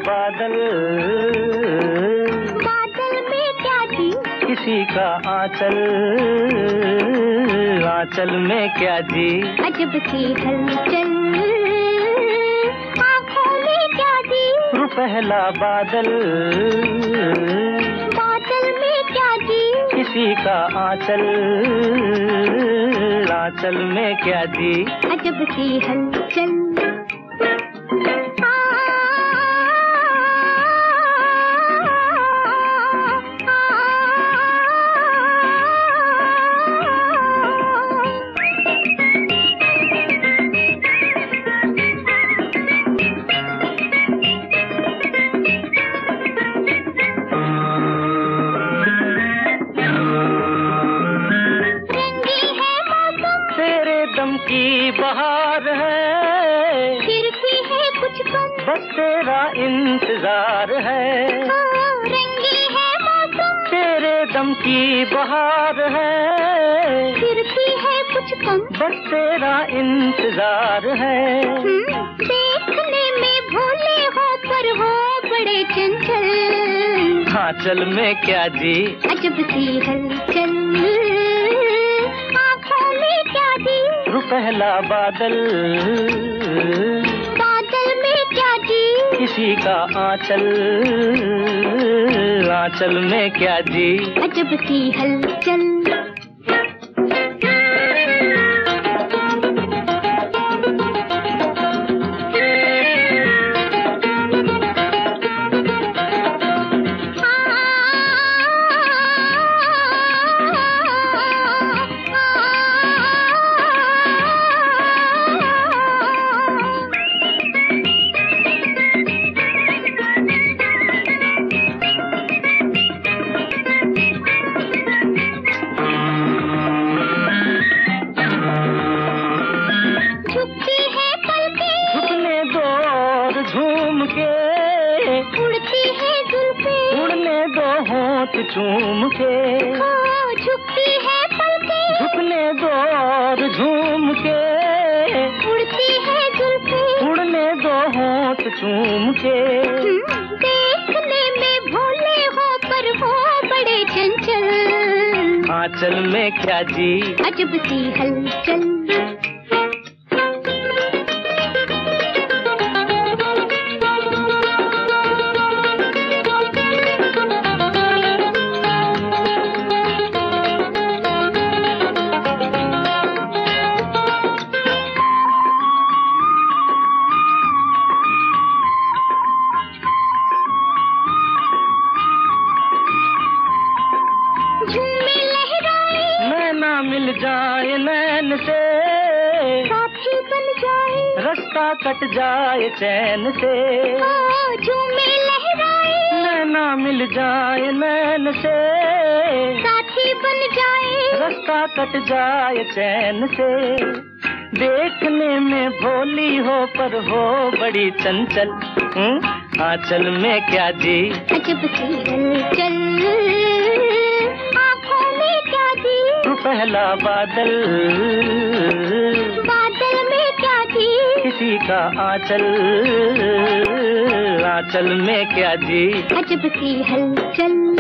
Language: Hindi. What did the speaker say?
बादल, बादल में क्या जी? किसी का आंचल, आंचल में क्या जी? अजब सी हलचल, आँखों में क्या जी? पहला बादल, बादल में क्या जी? किसी का आंचल, आंचल में क्या जी? अजब सी हलचल। दम की बहार है, फिर भी है कुछ कम, बस तेरा इंतजार है। रंगी है मौसम, तेरे दम की बहार है, फिर भी है कुछ कम, बस तेरा इंतजार है। देखने में भोले हो पर हो बड़े चंचल, आंचल में क्या जी? अजब सी हलचल, आँखों में क्या जी? पहला बादल, बादल में क्या जी? किसी का आंचल, आंचल में क्या जी? अजब सी हलचल। झूम के उड़ती है जुल्फें, उड़ने दो होंठ चूम के, झुकती है पलकें, झुकने दो और झूम के, उड़ती है जुल्फें, उड़ने दो होंठ चूम के। देखने में भोले हो पर हो बड़े चंचल, आंचल में क्या जी? अजब सी हलचल। मिल जाए नैन से, साथी बन जाए, रास्ता कट जाए चैन से, झूमे लहराए, नैना मिल जाए नैन से, साथी बन जाए, रास्ता कट जाए चैन से। देखने में भोली हो पर हो बड़ी चंचल, आंचल में क्या जी? अजब सी हलचल, पहला बादल, बादल में क्या जी? किसी का आंचल, आंचल में क्या जी? अजब सी हलचल।